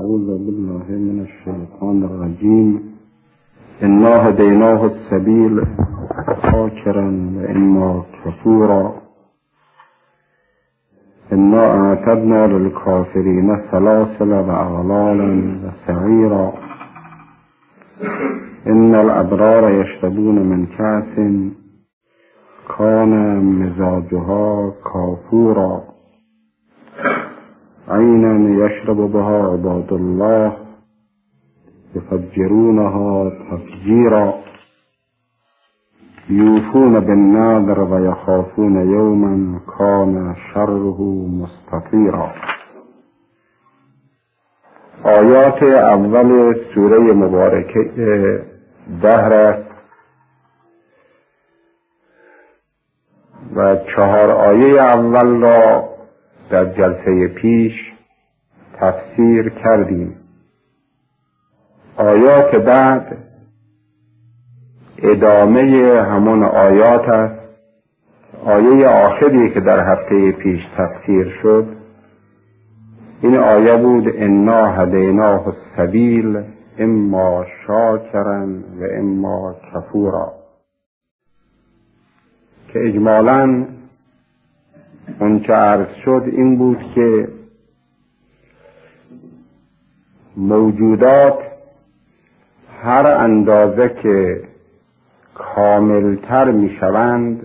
أعوذ بالله من الشيطان الرجيم. إنا هديناه السبيل شاكرا وإما كفورا إنا أعتدنا للكافرين سلاسل وأغلالا وسعيرا إن الأبرار يشربون من كأس كان مزاجها كافورا عينا يشرب بها عباد الله يفجرونها تفجيرا يوفون بالنذر ويخافون يوما كان شره مستطيرا. آیات اول سوره مبارکه دهر است و 4 آیه اول را در جلسه پیش تفسیر کردیم. آیات بعد ادامه همون آیات است. آیه آخری که در هفته پیش تفسیر شد این آیه بود: انا هدیناه السبیل اما شاکرا و اما کفورا، که اجمالاً اون که عرض شد این بود که موجودات هر اندازه که کاملتر می شوند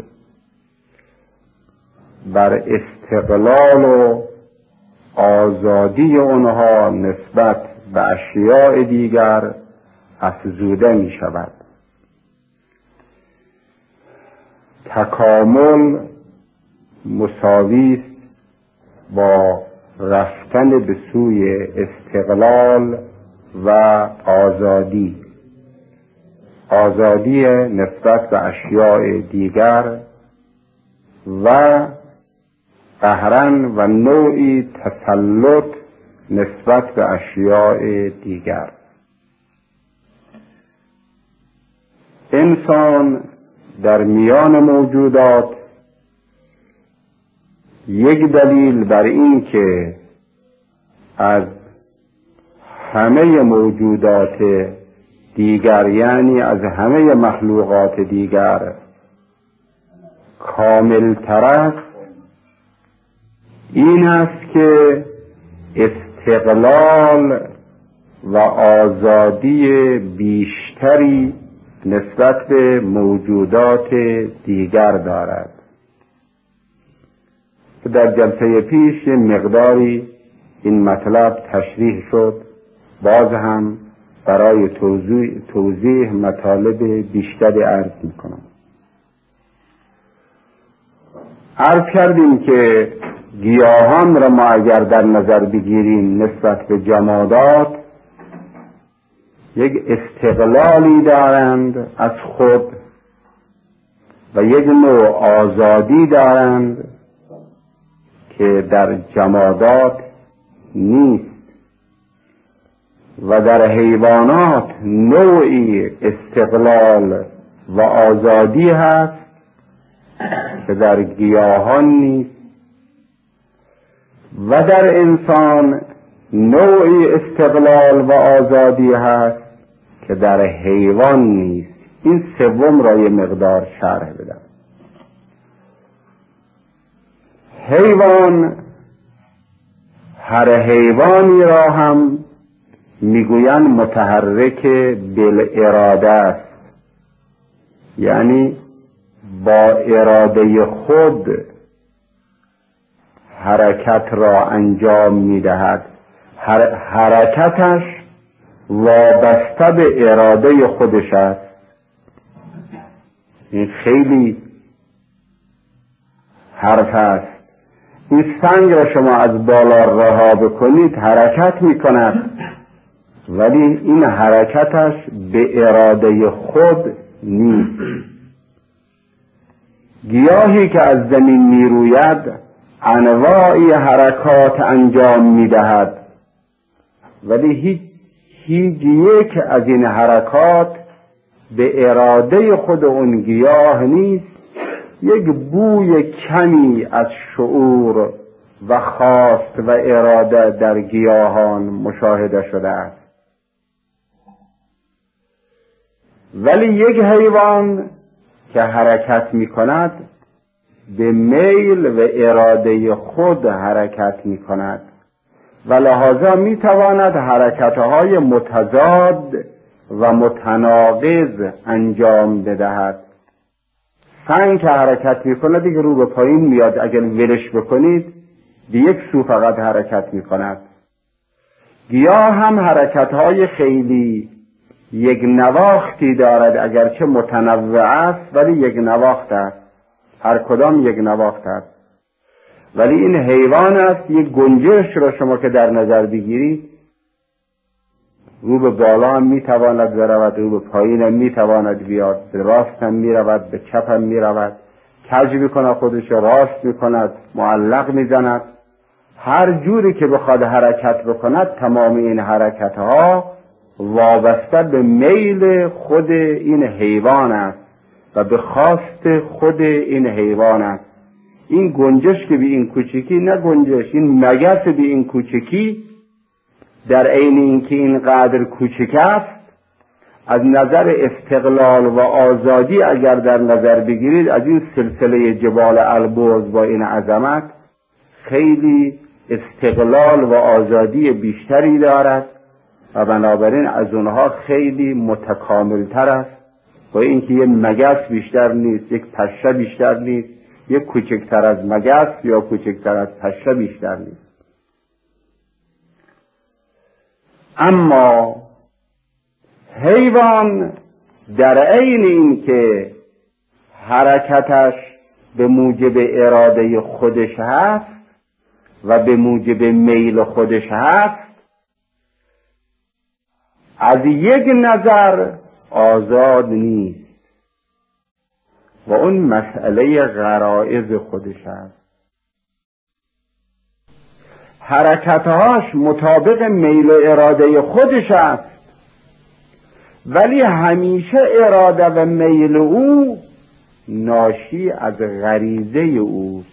بر استقلال و آزادی اونها نسبت به اشیاء دیگر افزوده می شود. تکامل مساوی است با رفتن به سوی استقلال و آزادی نسبت به اشیاء دیگر و قهرن و نوعی تسلط نسبت به اشیاء دیگر. انسان در میان موجودات یک دلیل بر این که از همه موجودات دیگر، یعنی از همه مخلوقات دیگر کامل تر است، این است که استقلال و آزادی بیشتری نسبت به موجودات دیگر دارد. در جلسه پیش یه مقداری این مطلب تشریح شد، باز هم برای توضیح مطالب بیشتری عرض میکنم. عرض کردیم که گیاهان را ما اگر در نظر بگیریم نسبت به جمادات یک استقلالی دارند از خود و یک نوع آزادی دارند که در جمادات نیست، و در حیوانات نوعی استقلال و آزادی هست که در گیاهان نیست، و در انسان نوعی استقلال و آزادی هست که در حیوان نیست. این سوم را یه مقدار شرح بدم. حیوان، هر حیوانی را هم میگویند متحرک بالاراده است، یعنی با اراده خود حرکت را انجام میدهد. حرکتش وابسته به اراده خودش است. این خیلی حرف است. این سنگ را شما از بالا رها بکنید حرکت میکند، ولی این حرکتش به اراده خود نیست. گیاهی که از زمین میروید انواعی حرکات انجام میدهد، ولی هیچ یک از این حرکات به اراده خود اون گیاه نیست. یک بوی کمی از شعور و خواست و اراده در گیاهان مشاهده شده است. ولی یک حیوان که حرکت می کند به میل و اراده خود حرکت می کند و لحاظا می تواند حرکتهای متضاد و متناقض انجام بدهد. سنگ که حرکت می کند دیگه رو به پایین میاد، اگر ولش بکنید به یک سو فقط حرکت می کند. گیاه هم حرکتهای خیلی یک نواختی دارد، اگرچه متنوع است ولی یک نواخت است، هر کدام یک نواخت است. ولی این حیوان است، یک گنجشک را شما که در نظر بگیرید، رو به بالا هم میتواند برود، رو به پایین هم میتواند بیاد، به راست هم میرود، به چپ هم میرود، کج میکند خودش، راست میکند، معلق میزند. هر جوری که بخواد حرکت بکند تمام این حرکت ها وابسته به میل خود این حیوان است و به خواست خود این حیوان است. این گنجشک به این کوچکی، نه گنجش، این مگس به این کوچکی، در عین اینکه اینقدر کوچک است، از نظر استقلال و آزادی اگر در نظر بگیرید، از این سلسله جبال البرز با این عظمت خیلی استقلال و آزادی بیشتری دارد و بنابراین از اونها خیلی متکاملتر است. و اینکه یک مگس بیشتر نیست، یک پشه بیشتر نیست، یک کوچکتر از مگس یا کوچکتر از پشه بیشتر نیست. اما حیوان در عین اینکه حرکتش به موجب اراده خودش هست و به موجب میل خودش هست، از یک نظر آزاد نیست و اون مسئله غرایز خودش هست. حرکتهاش مطابق میل و اراده خودش است، ولی همیشه اراده و میل او ناشی از غریزه اوست،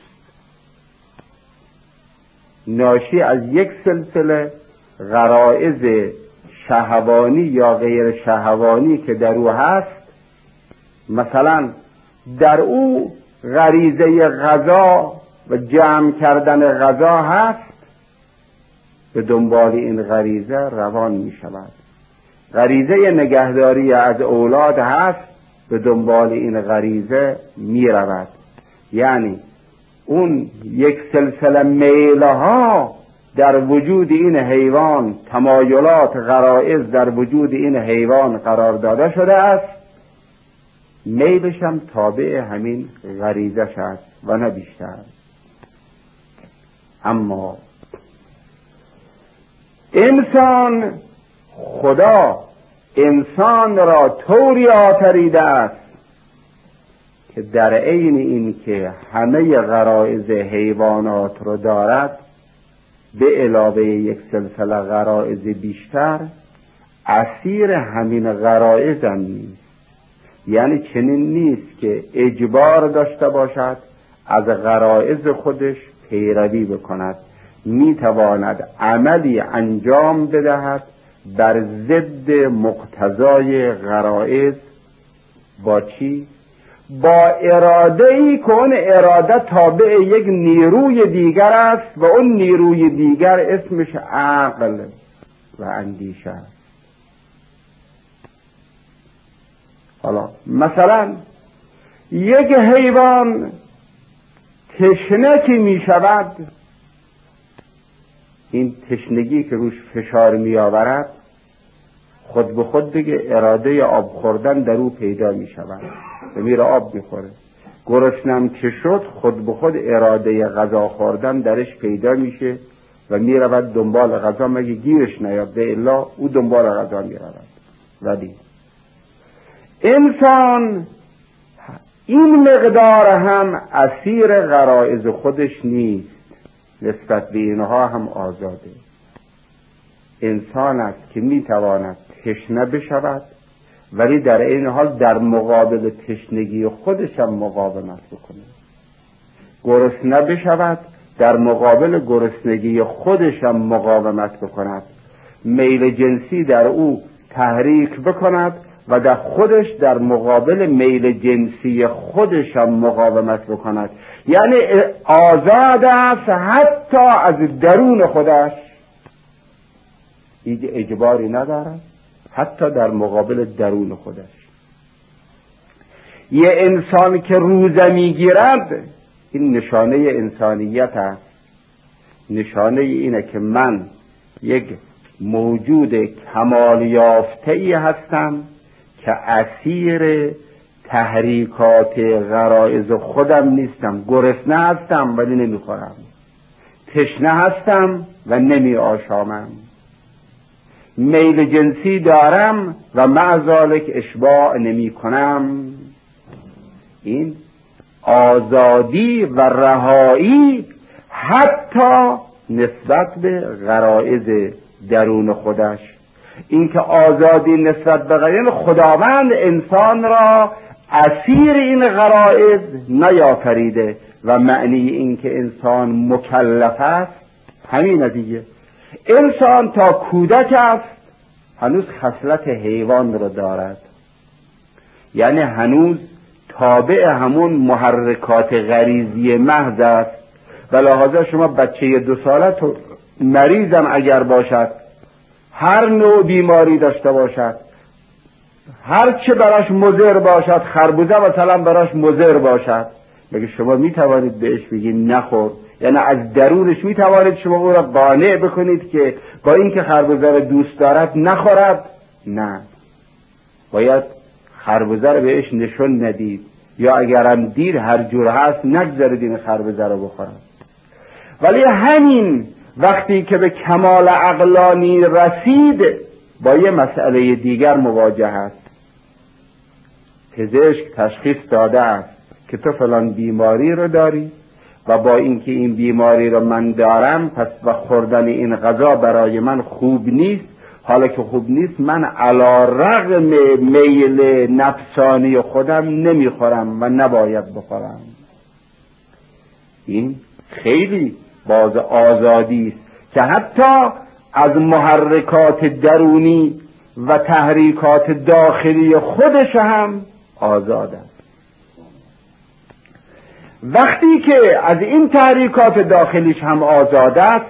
ناشی از یک سلسله غرایز شهوانی یا غیر شهوانی که در او هست. مثلا در او غریزه غذا و جمع کردن غذا هست، به دنبال این غریزه روان می شود. غریزه نگهداری از اولاد هست، به دنبال این غریزه می رود. یعنی اون یک سلسله میلها در وجود این حیوان، تمایلات غرایز در وجود این حیوان قرار داده شده است، میلش هم تابع همین غریزش است و نه بیشتر. اما انسان، خدا انسان را طوری آفریده است که در عین این که همه غرایز حیوانات رو دارد، به علاوه یک سلسله غرایز بیشتر، اسیر همین غرایز هم نیست. یعنی چنین نیست که اجبار داشته باشد از غرایز خودش پیروی بکند، میتواند عملی انجام بدهد بر ضد مقتضای غرایز. با چی؟ با اراده‌ای که اون اراده تابع یک نیروی دیگر است و اون نیروی دیگر اسمش عقل و اندیشه است. حالا مثلا یک حیوان تشنه که می شود، این تشنگی که روش فشار می آورد خود به خود دیگه اراده آب خوردن در او پیدا می شود و میره آب می خوره. گرسنم که شد، خود به خود اراده غذا خوردن درش پیدا میشه و می رود دنبال غذا، مگه گیرش نیاد، به الا او دنبال غذا می رود. ولی انسان این مقدار هم اسیر غرایز خودش نیست، نسبت به اینها هم آزاده. انسان است که میتواند تشنه بشود ولی در این حال در مقابل تشنگی خودش هم مقاومت بکنه، گرسنه بشود در مقابل گرسنگی خودش هم مقاومت بکند، میل جنسی در او تحریک بکند و در خودش در مقابل میل جنسی خودش هم مقاومت بکند. یعنی آزاد است حتی از درون خودش، هیچ اجباری ندارد، حتی در مقابل درون خودش. یه انسان که روزه میگیرد، این نشانه انسانیت است. نشانه اینه که من یک موجود کمال یافته‌ای هستم که اسیر تحریکات غرایز خودم نیستم. گرسنه هستم ولی نمیخورم، تشنه هستم و نمی آشامم، میل جنسی دارم و مع ذالک اشباع نمی کنم. این آزادی و رهایی حتی نسبت به غرایز درون خودش. این که آزادی نسبت به غرایز، خداوند انسان را اسیر این غرایز نیافریده و معنی این که انسان مکلف است همین دیگه. انسان تا کودک است هنوز خصلت حیوان را دارد، یعنی هنوز تابع همون محرکات غریزی محض است و لحاظا شما بچه 2 ساله تو مریضم اگر باشد، هر نوع بیماری داشته باشد، هر چه براش مضر باشد، خربوزه مثلا براش مضر باشد، مگه شما میتوانید بهش بگید نخور؟ یعنی از درونش میتوانید شما او را قانع بکنید که با اینکه خربوزه را دوست دارد نخورد؟ نه، باید خربوزه را بهش نشون ندید، یا اگرم دید هر جور هست نگذارید این خربوزه را بخورد. ولی همین وقتی که به کمال عقلانی رسید با یه مسئله دیگر مواجه است. پزشک تشخیص داده است که تو فلان بیماری رو داری و با اینکه این بیماری رو من دارم پس و خوردن این غذا برای من خوب نیست، حالا که خوب نیست من علی رغم میل نفسانی خودم نمیخورم و نباید بخورم. این خیلی باز آزادی است که حتی از محرکات درونی و تحریکات داخلی خودش هم آزاد است. وقتی که از این تحریکات داخلیش هم آزاد است،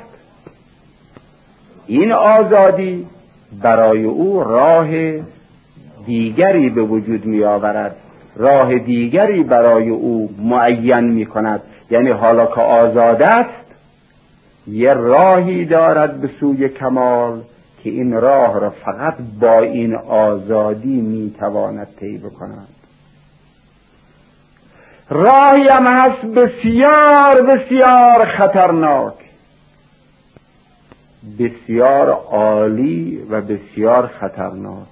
این آزادی برای او راه دیگری به وجود می آورد، راه دیگری برای او معین می کند. یعنی حالا که آزاد است یه راهی دارد به سوی کمال که این راه را فقط با این آزادی می تواند طی بکند. راهی هم هست بسیار بسیار خطرناک، بسیار عالی و بسیار خطرناک.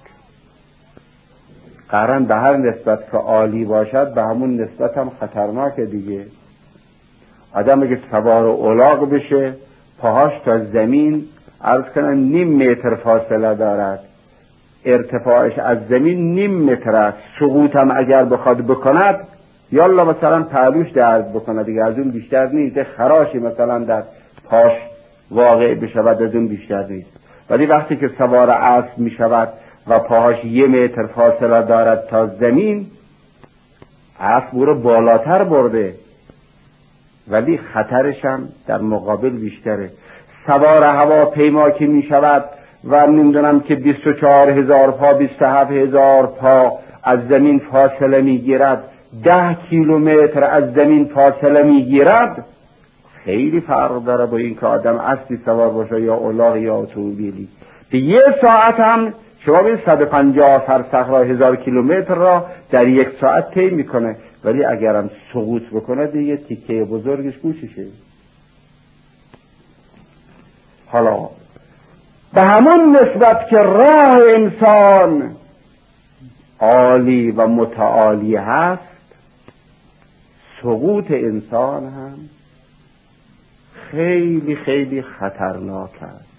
قرن به هر نسبت که عالی باشد به همون نسبت هم خطرناک دیگه. آدم اگه سوار الاغ بشه پاهاش تا زمین عرض کنن 0.5 متر فاصله دارد، ارتفاعش از زمین 0.5 متر است، سقوط هم اگر بخواد بکند یالا مثلا پهلوش درد بکنه دیگه، از اون بیشتر نیست. خراشی مثلا در پاش واقع بشود از اون بیشتر نیست. ولی وقتی که سوار اسب می شود و پاهاش 1 متر فاصله دارد تا زمین، اسب او رو بالاتر برده ولی خطرش هم در مقابل بیشتره. سوار هواپیما که می شود و نمیدونم که 24,000 پا 27,000 پا از زمین فاصله می گیرد، 10 کیلومتر از زمین فاصله می گیرد، خیلی فرق داره با این که آدم اسبی سوار باشه یا الاغ یا اتومبیلی. به 1 ساعت هم شما به 150 فرسخ را 1000 کیلومتر را در 1 ساعت طی میکنه، ولی اگرم سقوط بکنه دیگه تیکه بزرگش گوششه. حالا به همون نسبت که راه انسان عالی و متعالی هست، سقوط انسان هم خیلی خیلی خطرناک است.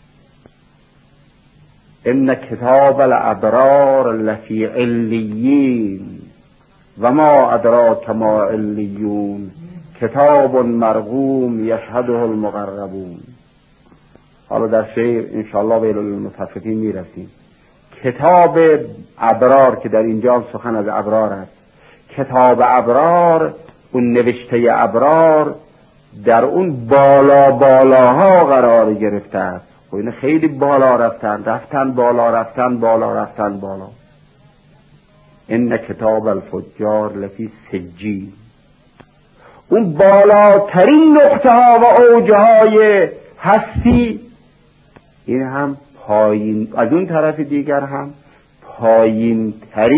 ان کتاب الابرار لفی علیین و ما ادراک ما علیون کتاب مرقوم یشهده المقربون. حالا در شعر انشاءالله به المطففین میرسیم. کتاب ابرار که در اینجا سخن از ابرار است، کتاب ابرار، اون نوشته ابرار در اون بالاها قرار گرفته است. و این خیلی بالا رفتن بالا. ان کتاب الفجار لفی سجین. اون بالاترین نقطه ها و اوج های هستی، این هم پایین، از اون طرف دیگر هم پایین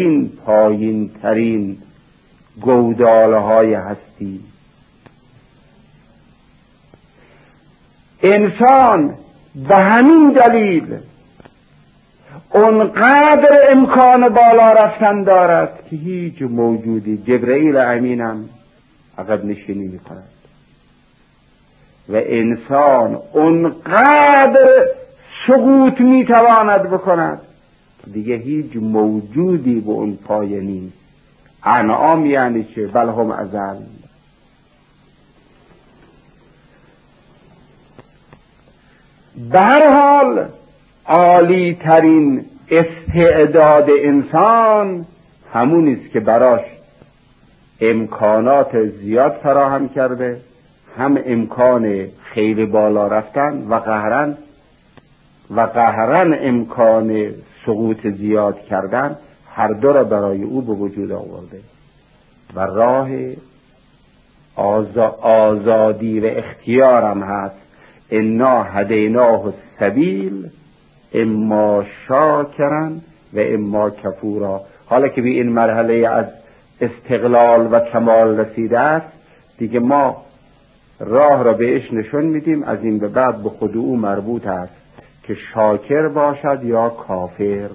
ترین گوداله های هستی. انسان به همین دلیل اونقدر امکان بالا رفتن دارد که هیچ موجودی، جبرئیل امینم عقب نشینی می کند و انسان اونقدر سقوط می تواند بکند دیگه هیچ موجودی به اون پایه نیست. انعام یعنی چه؟ بل هم اضل. به هر حال عالی ترین استعداد انسان همون است که براش امکانات زیاد فراهم کرده، هم امکان خیلی بالا رفتن و قهرن امکان سقوط زیاد کردن، هر دو را برای او به وجود آورده و راه آزادی و اختیار هم هست. انا هدیناه السبیل اما شاکرا و اما کفورا. حالا که به این مرحله از استقلال و کمال رسیده است، دیگه ما راه را بهش نشون میدیم. از این به بعد به خود او مربوط است که شاکر باشد یا کافر.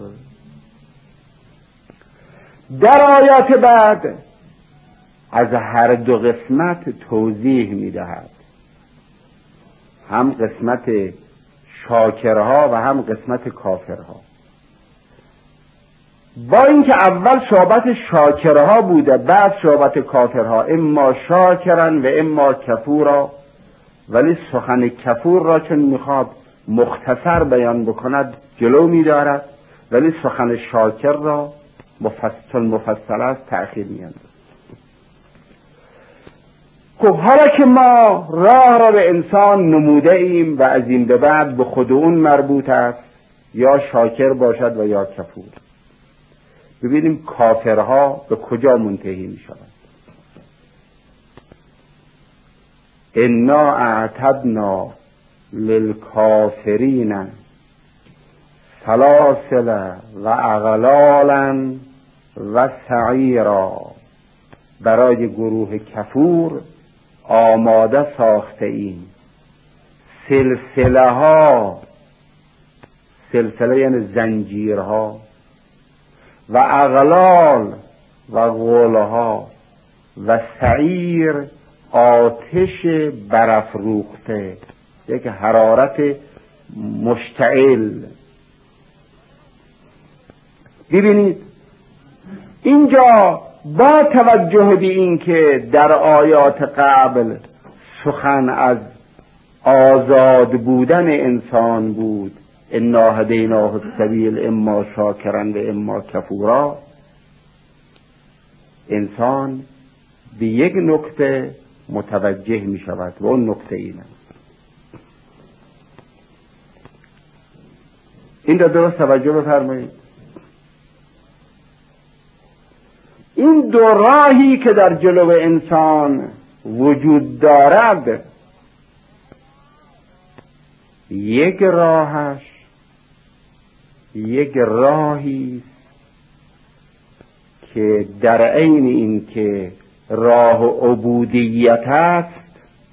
در آیات بعد از هر دو قسمت توضیح میدهد، هم قسمت شاکرها و هم قسمت کافرها. با اینکه اول صحبت شاکرها بوده، بعد صحبت کافرها، اما شاکرن و اما کفورا، ولی سخن کفور را چون میخواد مختصر بیان بکند جلو میدارد، ولی سخن شاکر را مفصل است تأخیر میاندازد. خب حالا که ما راه را به انسان نموده ایم و از این به بعد به خود اون مربوط است یا شاکر باشد و یا کفور، ببینیم کافرها به کجا منتهی می شود. انا اعتدنا للکافرین سلاسل و اغلالا و سعیرا. برای گروه کفور آماده ساخته ایم سلسله یعنی زنجیرها، و اغلال و غولها، و سعیر آتش برافروخته، یک حرارت مشتعل. ببینید اینجا با توجه به این که در آیات قبل سخن از آزاد بودن انسان بود، انا هدیناه السبیل اما شاکرا و اما کفورا، انسان به یک نکته متوجه می شود و اون نکته اینه. این را درست توجه بفرمایید. این دو راهی که در جلو انسان وجود دارد، یک راهش یک راهی که در عین این که راه عبودیت است،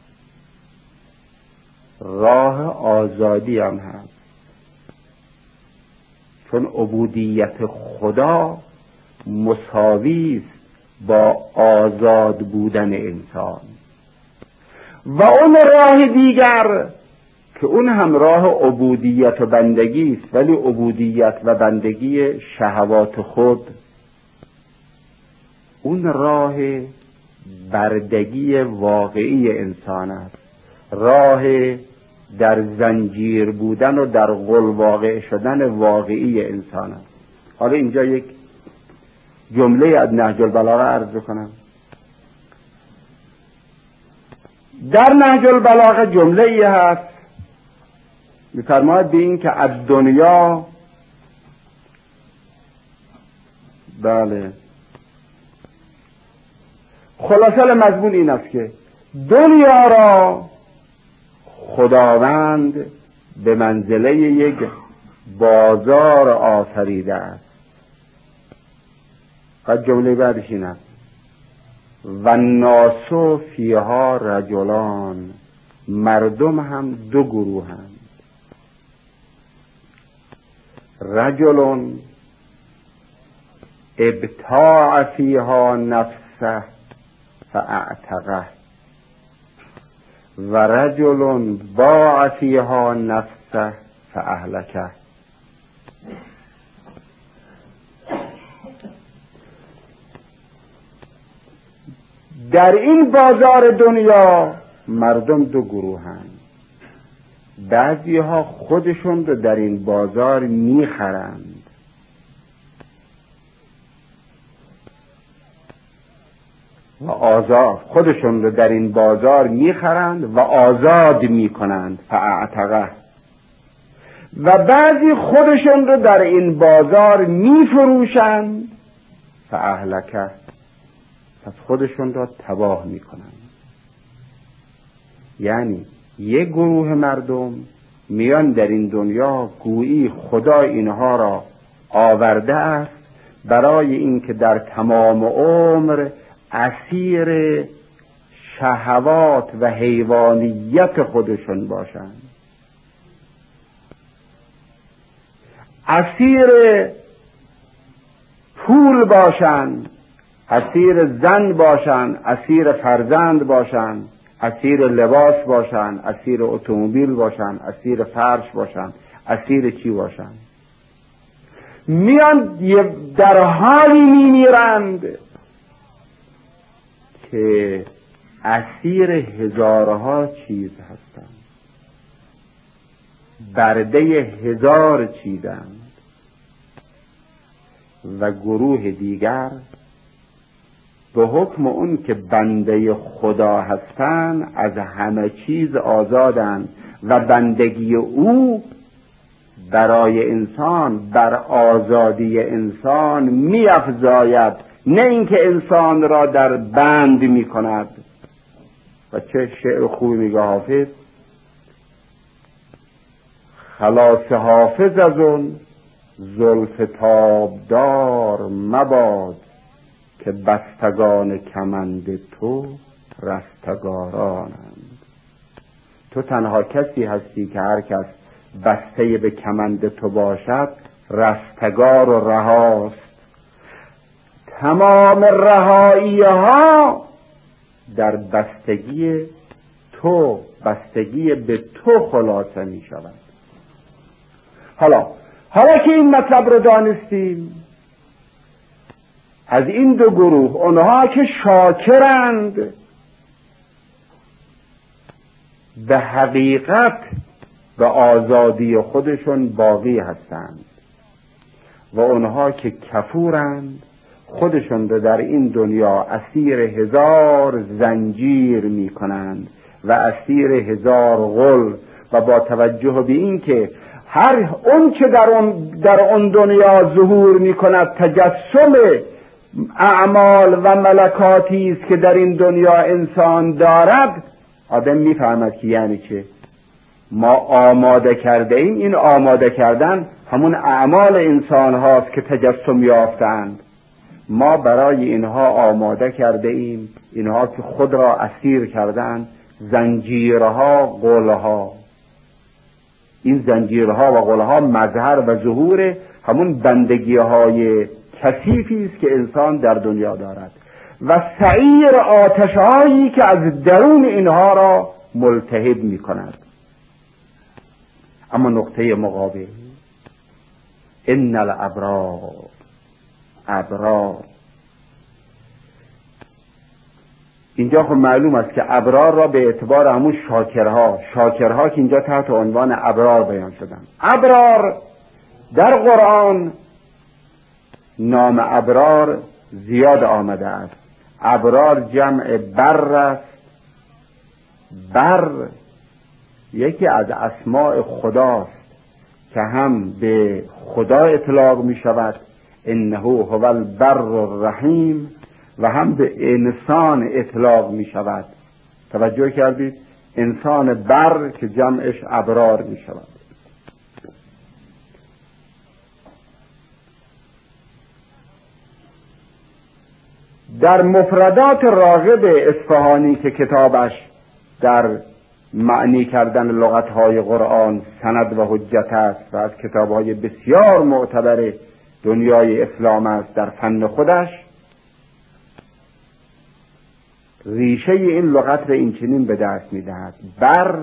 راه آزادی هم هست، چون عبودیت خدا مساوی است با آزاد بودن انسان. و اون راه دیگر که اون هم راه عبودیت و بندگی است، ولی عبودیت و بندگی شهوات خود، اون راه بردگی واقعی انسان است، راه در زنجیر بودن و در غل واقع شدن واقعی انسان است. حالا اینجا یک جمله از نهج البلاغه عرض کنم. در نهج البلاغه جمله ای هست می‌فرماید به این که از دنیا، بله، خلاصه مضمون این است که دنیا را خداوند به منزله یک بازار آفریده است. و جمله بعدش این است: و الناس فیها رجلان، مردم هم دو گروهند. رجل ابتاع فیها نفسه فاعتقه و رجل باع فیها نفسه فاهلکه. در این بازار دنیا مردم دو گروهند. بعضی ها خودشون رو در این بازار میخرند و آزاد، خودشون رو در این بازار میخرند و آزاد میکنند فاعتقه. و بعضی خودشون رو در این بازار میفروشند فاهلکه، پس خودشون را تباه میکنند. یعنی یک گروه مردم میان در این دنیا گویی خدا اینها را آورده است برای اینکه در تمام عمر اسیر شهوات و حیوانیت خودشون باشند، اسیر پول باشند، اسیر زن باشند، اسیر فرزند باشند، اسیر لباس باشند، اسیر اتومبیل باشند، اسیر فرش باشند، اسیر چی باشند. میان در حالی میمیرند که اسیر هزارها چیز هستند، برده هزار چیزند. و گروه دیگر به حکم اون که بنده خدا هستند از همه چیز آزادند و بندگی او برای انسان بر آزادی انسان می‌افزاید، نه اینکه انسان را در بند می‌کند. و چه شعر خوبی میگه حافظ: خلاص حافظ از اون زلف تابدار مباد، که بستگان کمند تو رستگارانند. تو تنها کسی هستی که هر کس بسته به کمند تو باشد رستگار و رهاست. تمام رهایی ها در بستگی تو، بستگی به تو خلاصه می شود. حالا که این مطلب رو دانستیم، از این دو گروه، اونها که شاکرند به حقیقت به آزادی خودشون باقی هستند و اونها که کفورند خودشون رو در این دنیا اسیر هزار زنجیر می کنند و اسیر هزار غل. و با توجه به این که هر اون که در اون دنیا ظهور می کند تجسم اعمال و ملکاتی است که در این دنیا انسان دارد، آدم میفهمد که یعنی چه. ما آماده کرده ایم، این آماده کردن همون اعمال انسان هاست که تجسم یافتند. ما برای اینها آماده کرده ایم، اینها که خود را اسیر کردند، زنجیرها، غلها. این زنجیرها و غلها مظهر و ظهور همون بندگی های کثیفی است که انسان در دنیا دارد و سعیر آتشهایی که از درون اینها را ملتهب می کند. اما نقطه مقابل، ان الابرار، ابرار اینجا خب معلوم است که ابرار را به اعتبار همون شاکرها که اینجا تحت عنوان ابرار بیان شدن. ابرار در قرآن نام ابرار زیاد آمده است. ابرار جمع بر است. بر یکی از اسماء خداست که هم به خدا اطلاق می شود، انه هو البر الرحیم، و هم به انسان اطلاق می شود. توجه کردید؟ انسان بر که جمعش ابرار می شود. در مفردات راغب اصفهانی که کتابش در معنی کردن لغتهای قرآن سند و حجت است و از کتابهای بسیار معتبر دنیای اسلام است در فن خودش، ریشه این لغت را این چنین به دست می دهد: بر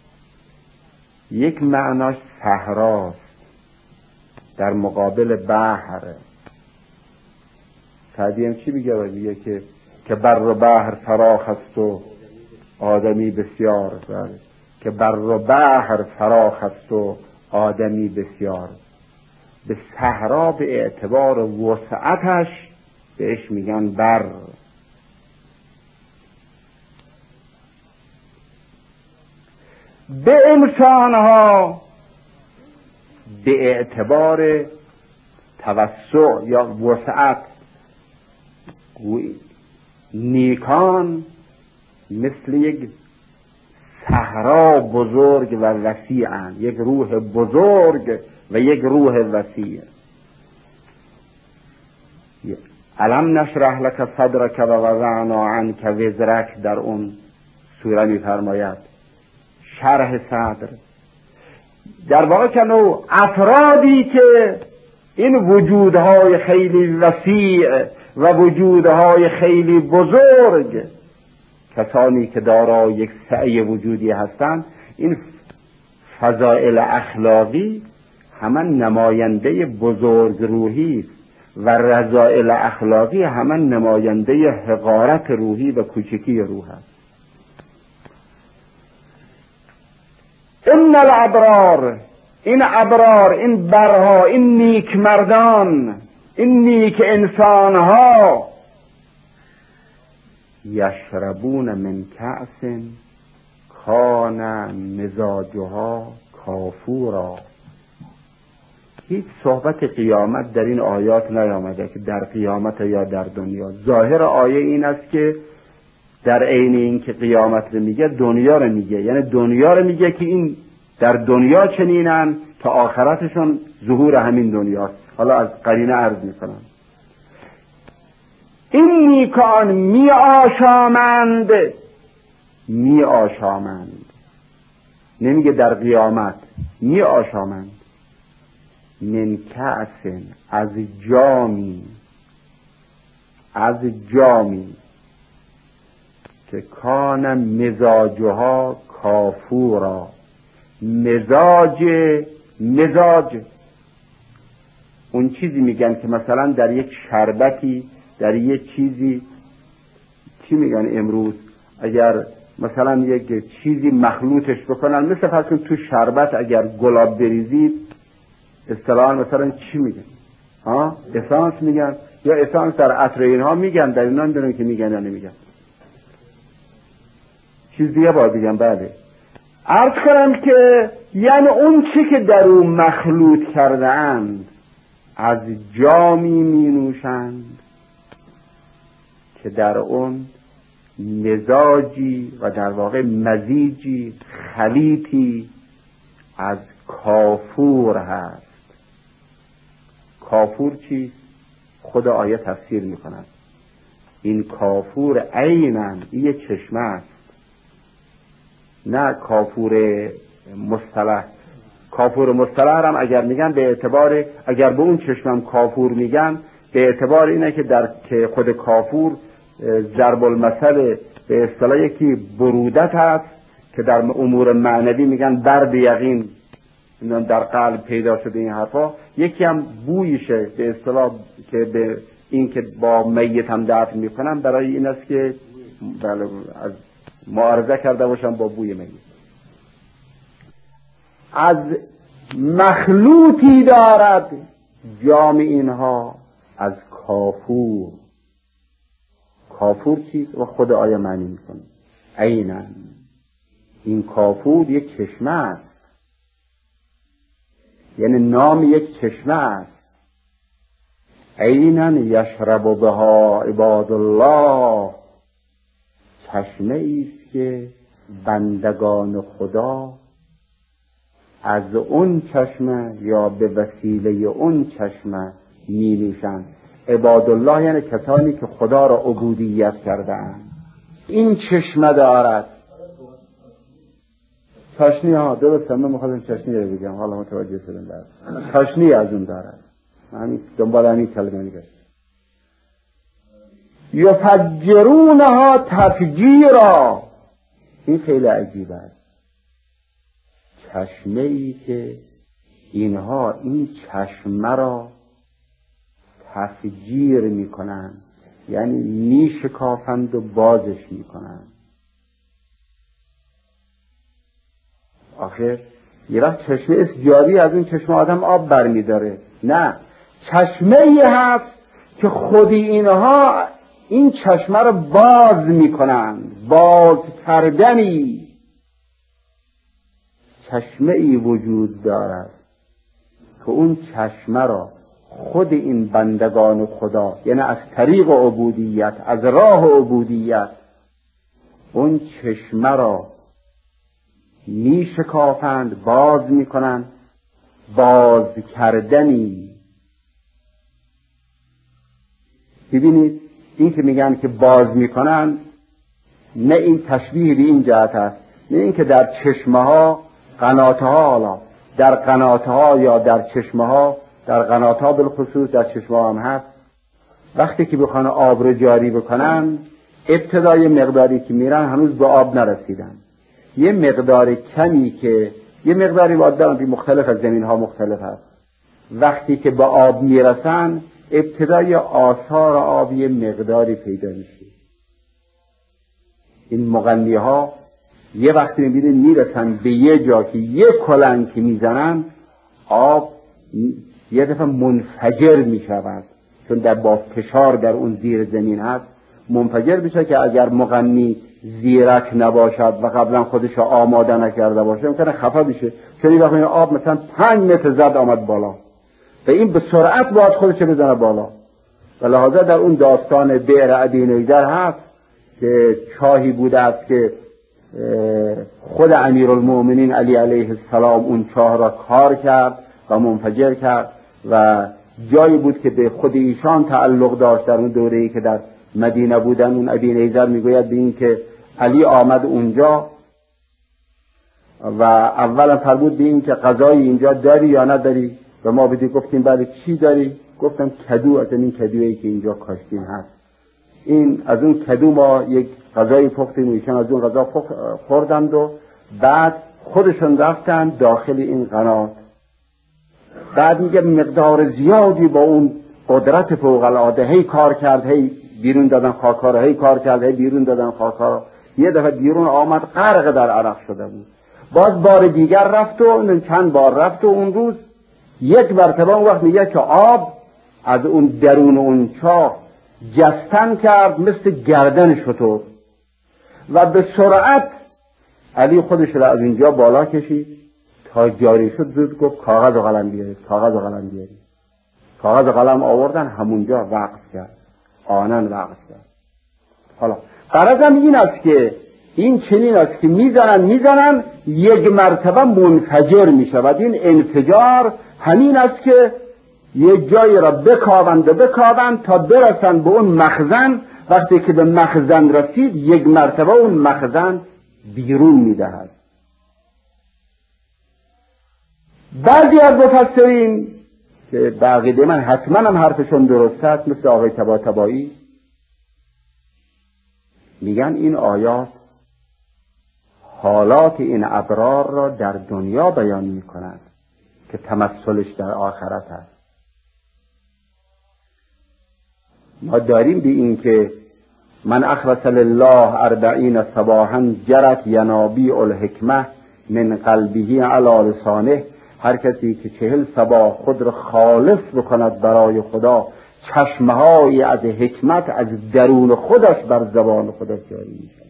یک معناش صحراست در مقابل بحر. سعدی هم چی میگه که بر و بحر فراخ است و آدمی بسیار، که بر و بحر فراخ است و آدمی بسیار. به صحرا به اعتبار وسعتش بهش میگن بر. به انسانها به اعتبار توسع یا وسعت، نیکان مثل یک صحرا بزرگ و وسیعند، یک روح بزرگ و یک روح وسیع. الم نشرح لک صدرک و وضعنا عنک وزرک در اون سوره می‌فرماید شرح صدر. در واقع کنو افرادی که این وجودهای خیلی وسیع و وجودهای خیلی بزرگ، کسانی که دارای یک سعی وجودی هستند، این فضائل اخلاقی همان نماینده بزرگ روحی و رذائل اخلاقی همان نماینده حقارت روحی و کوچکی روح است. این الابرار، این ابرار، این برها، این نیک مردان، این نیک انسانها، یشربون من کأس کان مزاجها کافورا. هیچ صحبت قیامت در این آیات نیامده که در قیامت یا در دنیا. ظاهر آیه این است که در عین این که قیامت رو میگه دنیا رو میگه، یعنی دنیا رو میگه که این در دنیا چنینن که آخرتشون ظهور همین دنیاست. حالا از قرینه عرض میکنم. این نیکان می آشامند، نمیگه در قیامت، می آشامند. من کأس، از جامی که کان مزاجها کافورا. مزاج اون چیزی میگن که مثلا در یک شربتی، در یک چیزی، چی میگن امروز، اگر مثلا یک چیزی مخلوطش بکنن، مثل فرض تو شربت اگر گلاب بریزید، اصطلاحاً مثلا چی میگن؟ اسانس میگن، یا اسانس در عطر اینها میگن، در اینا نمیدونم که میگن یا نمیگن، چیز دیگه باید بگم. بله، عرض کنم که یعنی اون چی که در اون مخلوط کرده اند از جامی می نوشند که در اون مزاجی و در واقع مزیجی، خلیطی از کافور هست. کافور چیست؟ خود آیه تفسیر می کند. این کافور عیناً این چشمه است، نه کافور مصطلح. کافور مصطلح هم اگر میگن به اعتبار، اگر به اون چشمم کافور میگن، به اعتبار اینه که در که خود کافور ضرب المثل به اصطلاح یکی برودت هست که در امور معنوی میگن برد یقین در قلب پیدا شده. این حرفا یکی هم بویشه به اصطلاح که به این که با میت هم دفن میکنن، برای این است که از معارضه کرده باشم با بوی میت. از مخلوطی دارد جام اینها از کافور. کافور چیست؟ و خود آیه معنی میکنه عیناً. این کافور یک چشمه است، یعنی نام یک چشمه است. عیناً یشرب بها عباد الله، چشمه ایست که بندگان خدا از اون چشمه یا به وسیله اون چشمه می نوشند. عباد الله یعنی کسانی که خدا را عبودیت کردند. این چشمه دارد. چاشنی ها درست من میخواستم چاشنی رو بگم، حالا متوجه شدم. بعد چاشنی از اون دارد. همین دنبال همین کلمه میگشت. یفجرونها تفجیرا. این خیلی عجیب است. چشمه ای که اینها این چشمه را تفجیر میکنند، یعنی میشکافند و بازش میکنند. آخر یه وقت چشمه است جاری، از اون چشمه آدم آب برمیداره. نه، چشمه ای هست که خودی اینها این چشمه را باز میکنند. باز کردنی چشمه ای وجود دارد که اون چشمه را خود این بندگان خدا، یعنی از طریق عبودیت، از راه عبودیت، اون چشمه را می شکافند، باز می کنند. باز کردنی. ببینید این که میگن که باز می کنند، نه این تشبیه به این جهت است، نه این که در چشمه ها قناته ها، حالا در قناته ها یا در چشمه ها، در قناته ها بالخصوص در چشمه ها هم هست، وقتی که بخوان آب رو جاری بکنن ابتدای مقداری که میرن هنوز به آب نرسیدن. یه مقدار کمی که یه مقداری وادارن که مختلف از زمین ها مختلف هست، وقتی که به آب میرسن ابتدای آثار آب یه مقداری پیدا میشه. این مغنی ها یه وقتی میبینید میرسن به یه جا که یه کلنگ که میزنن آب یه دفعه منفجر میشود، چون در با فشار در اون زیر زمین هست منفجر میشه که اگر مغنی زیرک نباشد و قبلا خودش آماده نکرده باشه ممکنه خفه بشه، چون این وقتی آب مثلا 5 متر زد آمد بالا و این به سرعت باید خودش بزنه بالا. و لحاظا در اون داستان بئر ابی نیزر هست که چاهی بوده است که خود امیرالمؤمنین علی علیه السلام اون چاه را کار کرد و منفجر کرد و جایی بود که به خود ایشان تعلق داشت. در اون دوره‌ای که در مدینه بودن، اون ابی نیزر میگوید به این که علی آمد اونجا و اولا فرمود به این که غذای اینجا داری یا نداری؟ و ما بدی گفتیم بله. چی داری؟ گفتم کدو، از این کدویی که اینجا کاشتیم هست. این از اون کدو ما یک غذای پختیم، ایشان از اون غذا خوردند و بعد خودشون رفتن داخل این قنات. بعد میگه مقدار زیادی با اون قدرت فوق العاده هی کار کرد، هی بیرون دادن خاک‌ها رو، هی کار کرد، هی بیرون دادن خاک‌ها رو. یه دفعه بیرون آمد غرق در عرق شده بود. باز بار دیگر رفت و چند بار رفت و اون روز یک مرتبه اون وقت میگه که آب از اون درون اون چاه جستن کرد مثل گردن شطور و به سرعت علی خودش را از اینجا بالا کشید تا جاری شد. زود گفت کاغذ و قلم بیارید، کاغذ و قلم بیارید. کاغذ و قلم آوردن، همونجا وقف کرد، آنن وقف کرد. حالا غرضم این است که این چنین است که میزنن یک مرتبه منفجر میشود. این انفجار همین است که یک جایی را بکاوند تا برسن به اون مخزن. وقتی که به مخزن رسید یک مرتبه اون مخزن بیرون میدهد. بعضی از مفسرین که بقیده من حتما هم حرفشون درست است، مثل آقای طباطبایی، میگن این آیات حالات این ابرار را در دنیا بیان میکنند که تمثلش در آخرت است. ما داریم به این که من اخلص لله 40 صباحا جرت ینابیع الحکمه من قلبه علی لسانه. هر کسی که 40 صباح خود را خالص بکند برای خدا، چشمهایی از حکمت از درون خودش بر زبان خودش جاری می شود.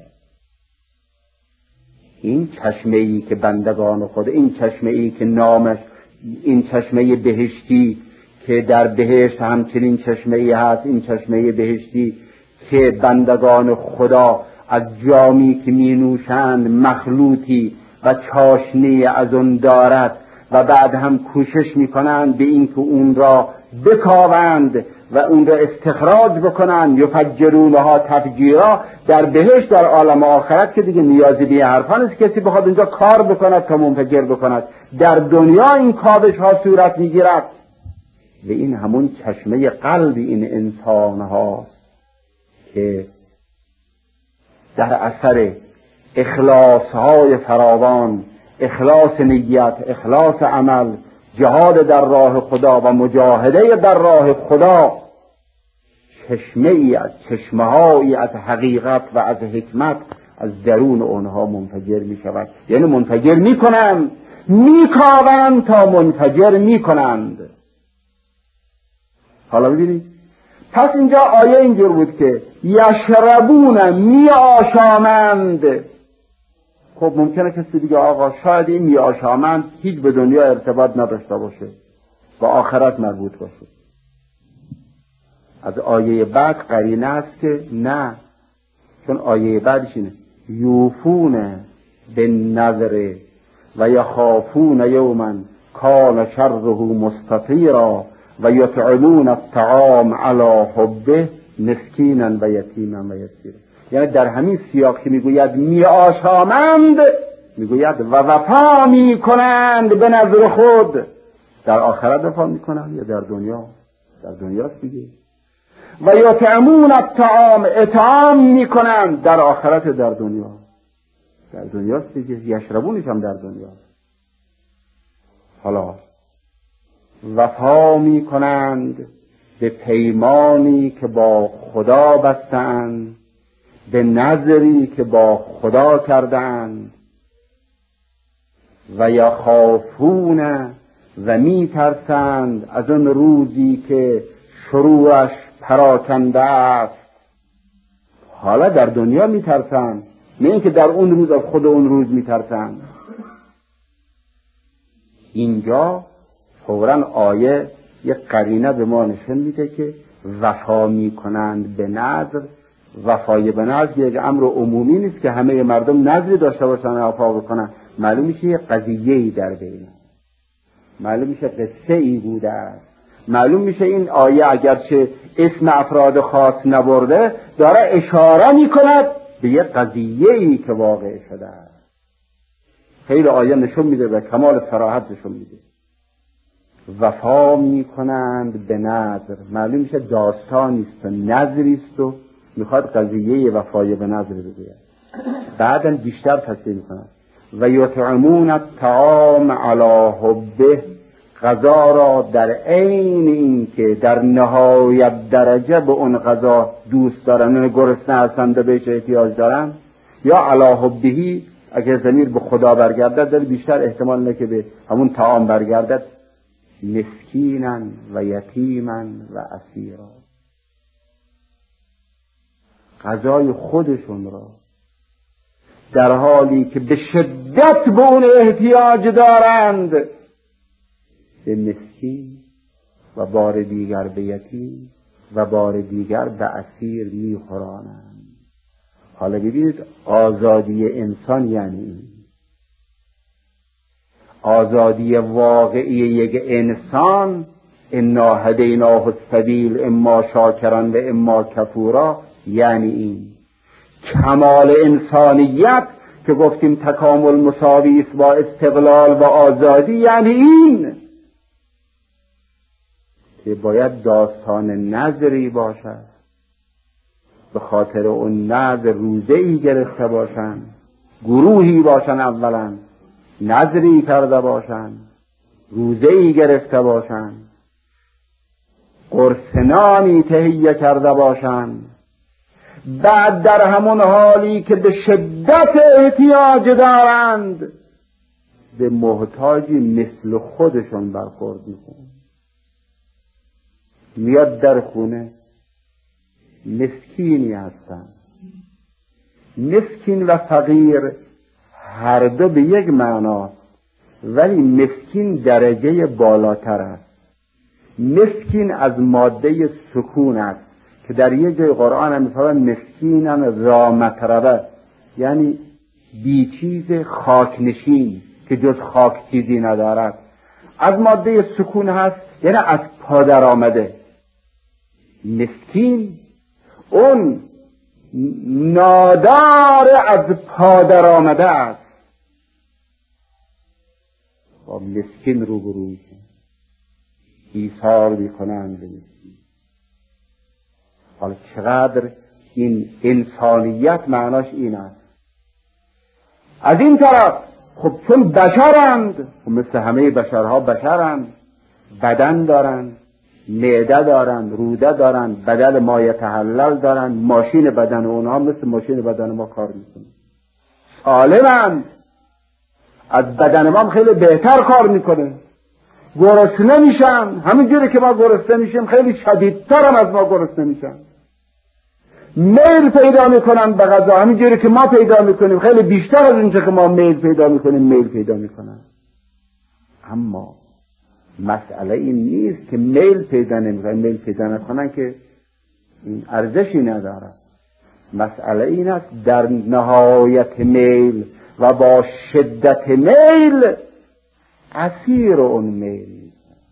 این چشمه ای که بندگان خدا، این چشمه ای که نامش، این چشمه بهشتی که در بهشت همچنین چشمه ای هست، این چشمه بهشتی که بندگان خدا از جامی که می نوشند مخلوطی و چاشنی از اون دارد و بعد هم کوشش می کنند به این که اون را بکاوند و اون را استخراج بکنند، یفجرونها تفجیرا. در بهشت در عالم آخرت که دیگه نیازی به حرفا نیست، کسی بخواد اونجا کار بکند تا منفجر بکند. در دنیا این کاوش ها صورت می گیرد و این همون چشمه قلب این انسان ها که در اثر اخلاص های فراوان، اخلاص نیت، اخلاص عمل، جهاد در راه خدا و مجاهده در راه خدا، چشمه ای از چشمه هایی از حقیقت و از حکمت از درون اونها منفجر می شود. یعنی منفجر می کنند، می کاوند تا منفجر می کنند. حالا ببینید، پس اینجا آیه اینجور بود که یشربون، می آشامند. خب ممکنه کسی دیگه آقا شاید این می آشامند هیچ به دنیا ارتباط نداشته باشه، با آخرت مربوط باشه. از آیه بعد قرینه است که نه، چون آیه بعدش اینه یوفون بالنذر و یخافون یوما کان شره مستطیرا و یطعمون الطعام علی حبه مسکینا و یتیما و یسیرا. یعنی در همین سیاق که میگوید می آشامند، میگوید و وفا میکنند به نظر خود. در آخرت وفا میکنند یا در دنیا؟ در دنیاست دیگه. و یطعمون الطعام، اطعام میکنند در آخرت، در دنیا، در دنیاست دیگه. یشربونش هم در دنیا. حالا وفا میکنند به پیمانی که با خدا بستند، به نظری که با خدا کردند. و یخافون، و میترسند از اون روزی که شروعش پراکنده است. حالا در دنیا میترسند، نه اینکه در اون روز از خود اون روز میترسند. اینجا فوراً آیه یک قرینه به ما نشون میده که وفا میکنند به نذر. وفای به نذر یک امر عمومی نیست که همه مردم نذری داشته باشن و وفا بکنن. معلوم میشه یک قضیه‌ای در بین، معلوم میشه قصه‌ای بوده است. معلوم میشه این آیه اگرچه اسم افراد خاص نبرده، داره اشاره میکند به یک قضیه‌ای که واقع شده است. خیلی آیه نشون میده و کمال صراحت نشون میده. وفا میکنند به نذر، معلوم میشه داستانی است و نذری است و میخواد قضیه وفای به نذر بگوید. بعداً بیشتر تصریح میکند و یطعمون الطعام علی حبه، غذا را در عین این که در نهایت درجه به اون غذا دوست دارن، گرسنه هستند و بهش احتیاج دارن، یا علی حبه اگر ضمیر به خدا برگردد در بیشتر احتمال نه که به همون طعام برگردد، مسکینا و یتیما و اسیرا. غذای خودشون را در حالی که به شدت به اون احتیاج دارند به مسکین و بار دیگر به یتیم و بار دیگر به اسیر میخورانند. حالا ببینید آزادی انسان یعنی این. آزادی واقعی یک انسان، انا هدیناه السبیل اما شاکرا و اما کفورا، یعنی این کمال انسانیت که گفتیم تکامل مساوی است با استقلال و آزادی، یعنی این که باید داستان نذری باشد، به خاطر اون نذر روزه‌ای گرفته باشند، گروهی باشند اولا نذری کرده باشند، روزه‌ای گرفته باشند، قرص نانی تهیه کرده باشند، بعد در همون حالی که به شدت احتیاج دارند به محتاجی مثل خودشون برخورد میکنه. میاد در خونه، مسکینی هستن. مسکین و فقیر هر دو به یک معنا، ولی مسکین درجه بالاتر است. مسکین از ماده سکون است که در یک جای قرآن هم مثلا مسکینن را مطربه، یعنی بی چیز خاکنشین که جز خاک چیزی ندارد. از ماده سکون هست، یعنی از پادر آمده. مسکین اون نادار از پادر آمده است. با مسکین روبروی ایثار میکنند به مسکین. حالا چقدر این انسانیت معناش این است. از این طرف خب چون بشرند، خب مثل همه بشرها بشرند، بدن دارند، معده دارند، روده دارند، بدل ما یتحلل دارند، ماشین بدن اونها مثل ماشین بدن ما کار میکنه. سالمند، از بدن ما خیلی بهتر کار میکنه. گرسنه میشن، همینجوری که ما گرسنه میشیم خیلی شدیدتر هم از ما گرسنه میشن. میل پیدا میکنن به غذا، همینجوری که ما پیدا میکنیم خیلی بیشتر از اونجا که ما میل پیدا میکنیم میل پیدا میکنن. اما مسئله این نیست که میل پیدا نمیکنن، میل پیدا نکنن که این ارزشی نداره. مسئله این است در نهایت میل و با شدت میل اسیر اون میل،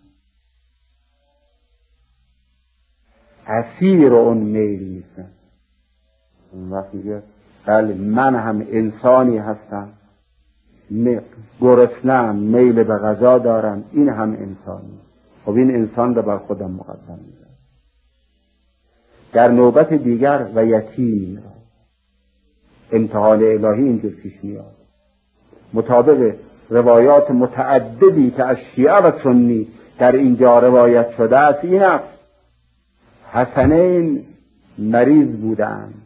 اسیر اون میل نیستن. اون وقت میگه بله من هم انسانی هستم، گرسنه‌ام، میل به غذا دارم، این هم انسانی. خب این انسان رو بر خودم مقدم می‌کنم. در نوبت دیگر و یتیم، امتحان الهی اینجور پیش میاد. مطابق روایات متعددی که از شیعه و سنی در اینجا روایت شده است، این است حسنین مریض بودند.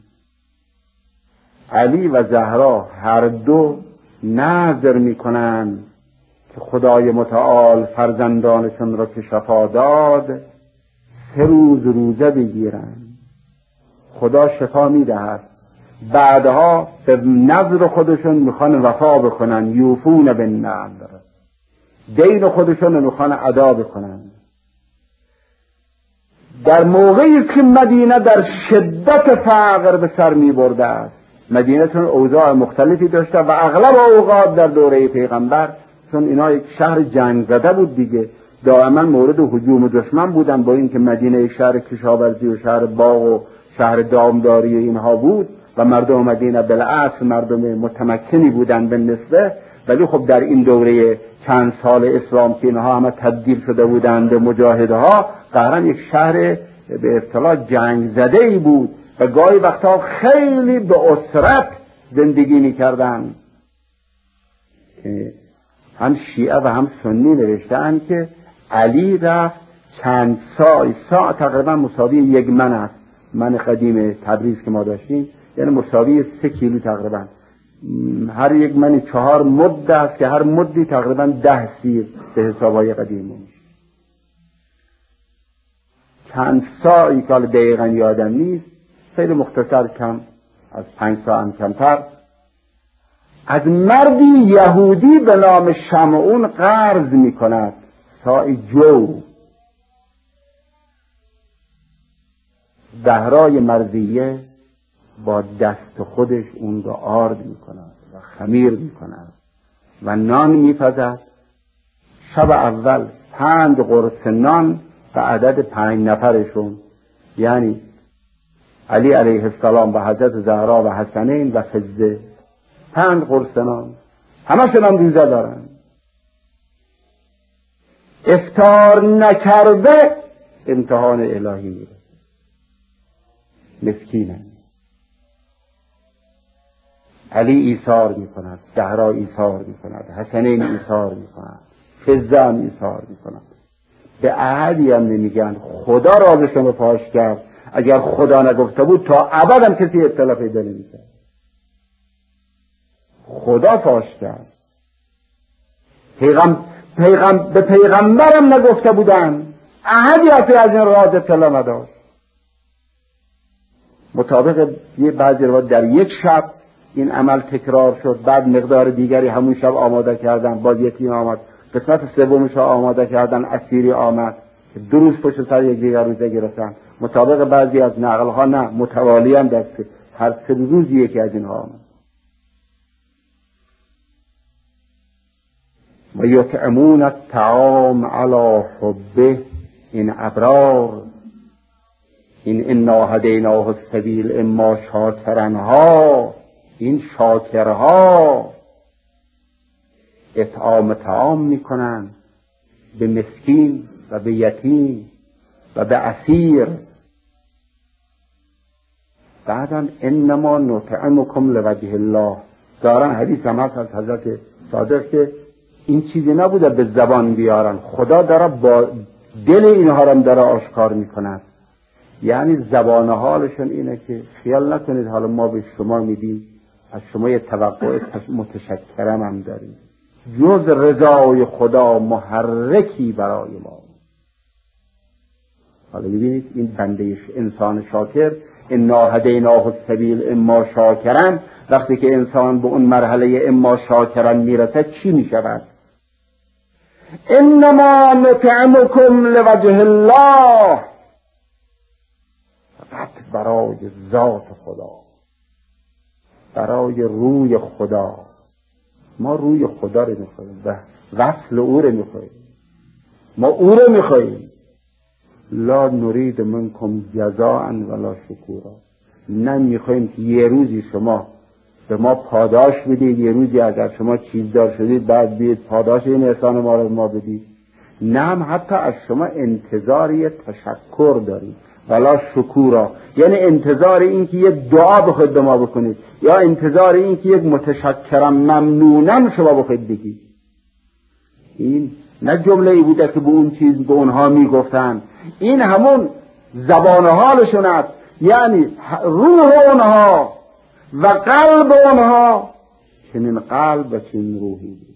علی و زهرا هر دو نذر میکنند که خدای متعال فرزندانشون را که شفا داد 3 روز روزه بگیرند، خدا شفا میدهد. بعدها به نذر خودشون میخوان وفا بکنن، یوفون بالنذر، دین خودشون میخوان ادا بکنن. در موقعی که مدینه در شدت فقر به سر میبرده است، مدینه چون اوضاع مختلفی داشته و اغلب اوقات در دوره پیغمبر، چون اینا یک شهر جنگ زده بود دیگه، دائما مورد هجوم دشمن بودن، با اینکه مدینه یک شهر کشاورزی و شهر باغ و شهر دامداری و اینها بود و مردم مدینه بالاصل مردم متمکنی بودن به نسبه، ولی خب در این دوره چند سال اسلام که اینها همه تبدیل شده بودند به مجاهدها، قهرن یک شهر به اصطلاح جنگ زده ای بود و گاهی وقتا خیلی به اسرت زندگی میکردن. هم شیعه و هم سنی نوشتن که علی رفت چند ساعت تقریبا مساوی 1 من است. من قدیم تبریز که ما داشتیم یعنی مساوی 3 کیلو تقریبا. هر 1 من 4 مد است که هر مدی تقریبا 10 سیر به حسابای قدیم میشه. چند ساعتی که دقیقا یادم نیست، خیلی مختصر، کم از 5 ساعت هم کمتر، از مردی یهودی به نام شمعون قرض میکند ساعی جو. زهرای مرضیه با دست خودش اون را آرد میکند و خمیر میکند و نان میپزد. شب اول 5 قرص نان به عدد 5 نفرشون، یعنی علی علیه السلام و حضرت زهرا و حسنین و فضه، 5 قرص نان، همشون هم روزه دارن. افطار نکرده امتحان الهی میره. مسکینن. علی ایثار میکند، زهرا ایثار میکند، حسنین ایثار میکند، فضه هم ایثار میکند. به احدی هم نمیگن خدا رازشون رو فاش کرد، اگر خدا نگفته بود تا ابد هم کسی اطلاع پیدا نمی‌کرد. خدا فاش کرد. به پیغمبرم نگفته بودن، احدی از این راز اطلاع نداشت. مطابق یه بعضی روایات در یک شب این عمل تکرار شد، بعد مقدار دیگری همون شب آماده کردن، باز یکی آمد، قسمت سومش آماده کردن، اسیری آمد، 2 روز پشت سر یک دیگر روزه گرفتن. مطابق بعضی از نقل ها نه، متوالی هم در هر 3 روز یکی از اینها آمد. و یطعمون الطعام علی حبه، این ابرار، این انا هدیناه السبیل اما شاکرنها، این شاکرها اطعام طعام میکنن به مسکین و به یتیم و به اسیر. بعدم انما نطعمکم لوجه الله، دارن حدیث هم هست از حضرت صادق که این چیزی نبوده به زبان بیارن، خدا داره با دل اینها هم داره آشکار میکنن. یعنی زبان حالشون اینه که خیال نکنید حالا ما به شما میدیم، از شما یه توقع متشکرم هم داریم، جز رضای خدا محرکی برای ما. حالا ببینید این بنده انسان شاکر، انا هدیناه السبیل اما شاکرن، وقتی که انسان به اون مرحله اما شاکرن میرسه چی میشود؟ انما نطعمکم لوجه الله، فقط برای ذات خدا، برای روی خدا. ما روی خدا رو میخواییم، وصل او رو میخواییم، ما او رو میخواییم. لا نرید منکم جزاء ولا شکورا، نمیخواییم که یه روزی شما به ما پاداش بدید، یه روزی اگر شما چیزدار شدید بعد بیاید پاداش این احسان ما رو ما بدید. نه، هم حتی از شما انتظاری تشکر دارید، ولا شکورا، یعنی انتظار این که یک دعا بخواید به ما بکنید، یا انتظار این که یک متشکرم ممنونم شما بخواید بگید. این نه جمله ای بوده که به اون چیز به اونها میگفتن، این همون زبان حالشون است، یعنی روح اونها و قلب اونها چنین قلب و چنین روحی بود.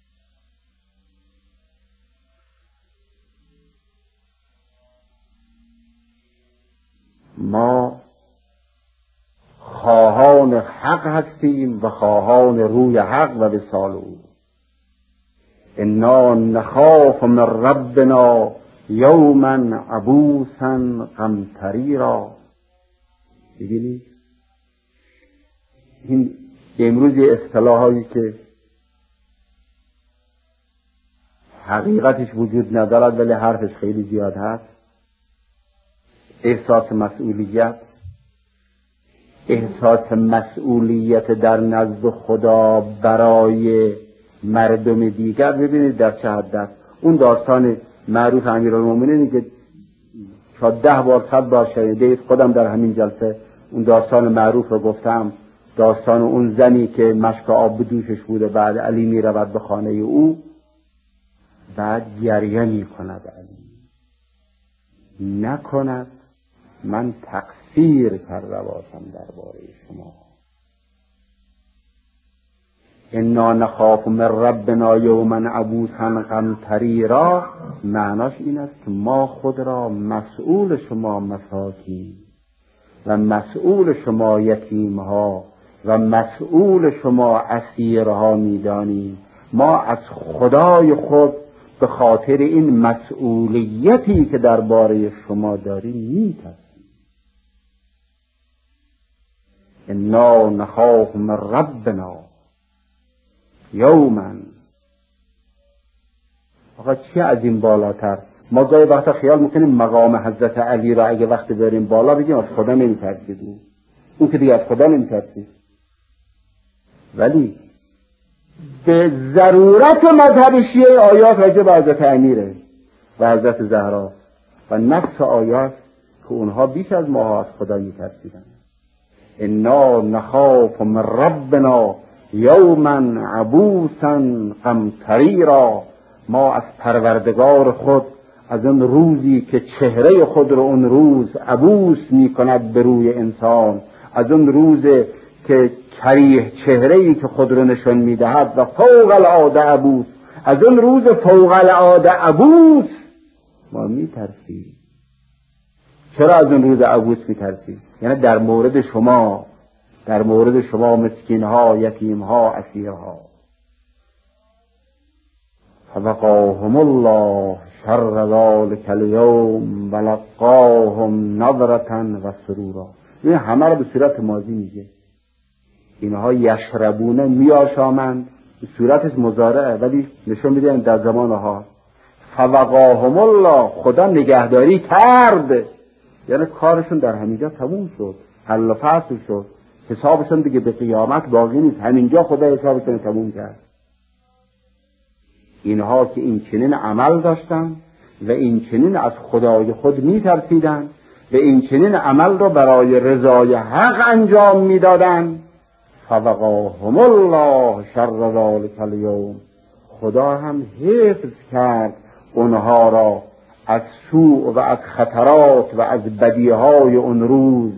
ما خواهان حق هستیم و خواهان روی حق و وصال او. انا نخاف من ربنا یوما عبوسا قمطریرا. ببینید این امروز اصطلاحایی که حقیقتش وجود ندارد ولی حرفش خیلی زیاد هست، احساس مسئولیت، احساس مسئولیت در نزد خدا برای مردم دیگر. ببینید در چه حد است. اون داستان معروف امیرالمومنینی که شاید 10 بار 100 بار شنیدید، خودم در همین جلسه اون داستان معروف رو گفتم، داستان اون زنی که مشک آب به دوشش بوده، بعد علی می رود به خانه او، بعد گریه می کند علی نکند من تقصیر کرده باشم درباره شما. انا نخاف من ربنا یوما عبوسا قمطریرا، معناش این است که ما خود را مسئول شما مساکین و مسئول شما یتیمها و مسئول شما اسیرها میدانیم. ما از خدای خود به خاطر این مسئولیتی که درباره شما داریم میترسیم. انا نخاف من ربنا یوما. آقا چی از این بالاتر؟ ما گاهی وقتا خیال میکنیم مقام حضرت علی را اگه وقتی بریم بالا بگیم از خدا نمیترسید، اون که دیگه از خدا نمیترسید، ولی به ضرورت مذهب شیعه آیات راجع به حضرت امیره و حضرت زهرا و نفس آیات که اونها بیش از ما از خدا میترسیدن. انا نخاف من ربنا یوما عبوسا قمطریرا، ما از پروردگار خود، از اون روزی که چهره خود رو اون روز عبوس می کند به روی انسان، از اون روز که کریه چهره‌ای که خود رو نشون می دهد و فوق العاده عبوس، از اون روز فوق العاده عبوس ما می ترسیم. چرا از اون روز عبوس می ترسیم؟ یعنی در مورد شما مسکینها، یتیمها، اسیرها. فوقاهم الله شر ذلک الیوم ولقاهم نظرة و سرورا. این همه رو به صورت ماضی میگه. اینها یشربونه میآشامند، به صورتش مضارعه ولی نشون میده در زمان ها. فوقاهم الله، خدا نگهداری کرد، یعنی کارشون در همینجا تموم شد، حل و فصل شد، حسابشون دیگه به قیامت باقی نیست، همینجا خدا حسابشون تموم کرد. اینها که این چنین عمل داشتن و این چنین از خدای خود میترسیدن و این چنین عمل را برای رضای حق انجام میدادن، فوقاهم الله شر ذلک الیوم، خدا هم حفظ کرد اونها را از سوء و از خطرات و از بدیهای اون روز.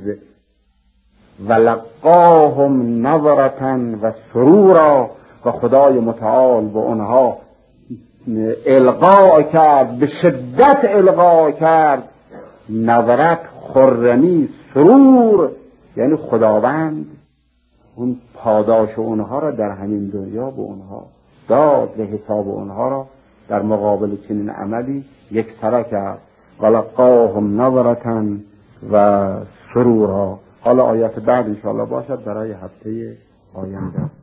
ولقاهم نظرة و سرورا، و خدای متعال به اونها القا کرد، به شدت القا کرد، نظرت خرمی، سرور، یعنی خداوند اون پاداش اونها را در همین دنیا به اونها داد و حساب اونها را در مقابل چنین عملی یک طرح کرد. ولقاهم نظرة و سرورا. حالا آیات بعد انشاءالله باشد برای هفته آینده.